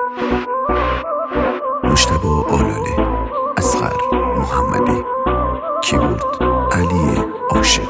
مجتبی آلاله، اصغر محمدی، کیبورد علی عاشقی.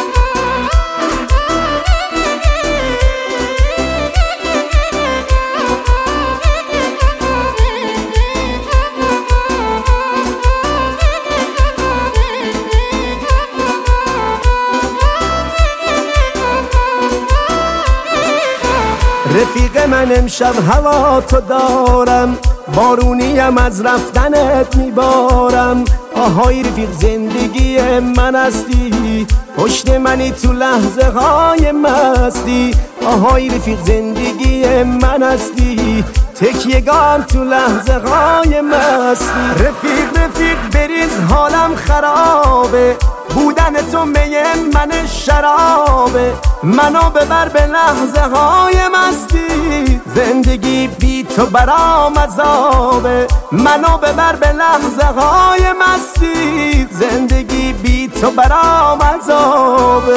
رفیق من امشب هوا تو دارم، بارونیم از رفتنت میبارم. آهای رفیق زندگی من هستی، پشت منی تو لحظه های مستی. آهای رفیق زندگی من هستی، تکیه‌گاهم تو لحظه های مستی. رفیق بریز حالم خرابه، بودن تو می من شرابه. منو ببر به لحظه های مستی، زندگی بی تو برام عذابه. منو ببر به لحظه های مستی، زندگی بی تو برام عذابه.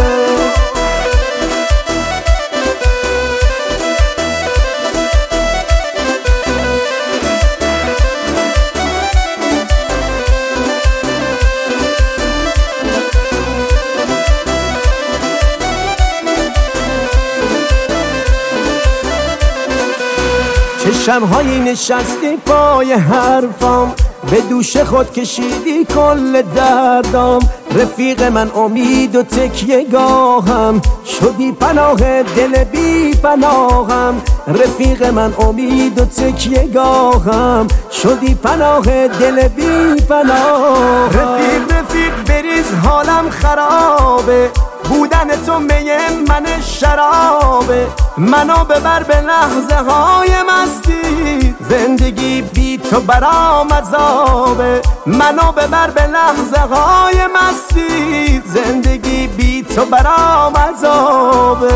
چشم‌هایی نشستی پای حرفام، به دوش خود کشیدی کل دردام. رفیق من امید و تکیه‌گاهم، شدی پناه دل بی پناهم. رفیق من امید و تکیه‌گاهم، شدی پناه دل بی پناهم. رفیق بریز حالم خرابه، بودن تو می من شرابه. منو ببر به لحظه های مستی، زندگی بی تو برام عذابه. منو ببر به لحظه های مستی، زندگی بی تو برام عذابه.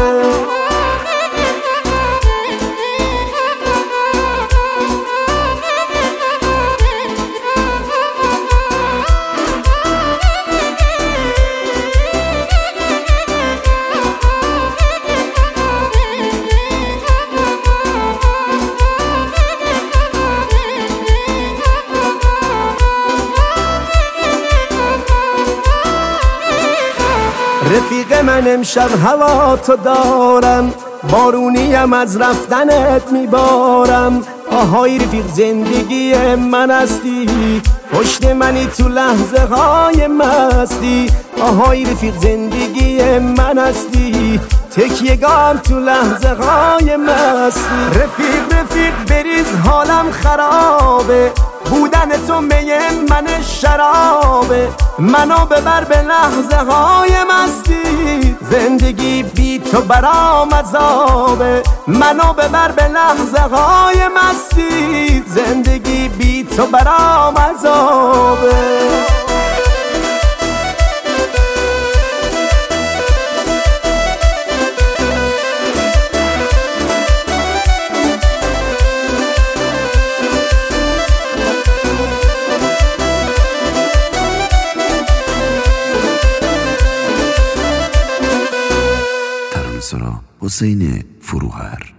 رفیق من امشب هوا تو دارم، بارونیم از رفتنت میبارم. آهای رفیق زندگی من هستی، پشت منی تو لحظه های مستی. آهای رفیق زندگی من هستی، تکیه‌گاهم تو لحظه های مستی. رفیق بریز حالم خرابه، بودن تو می من شرابه. منو ببر به لحظه های مستی، زندگی بی تو برام عذابه. منو ببر به لحظه های مستی، زندگی بی تو برام عذابه. حسین فروهر.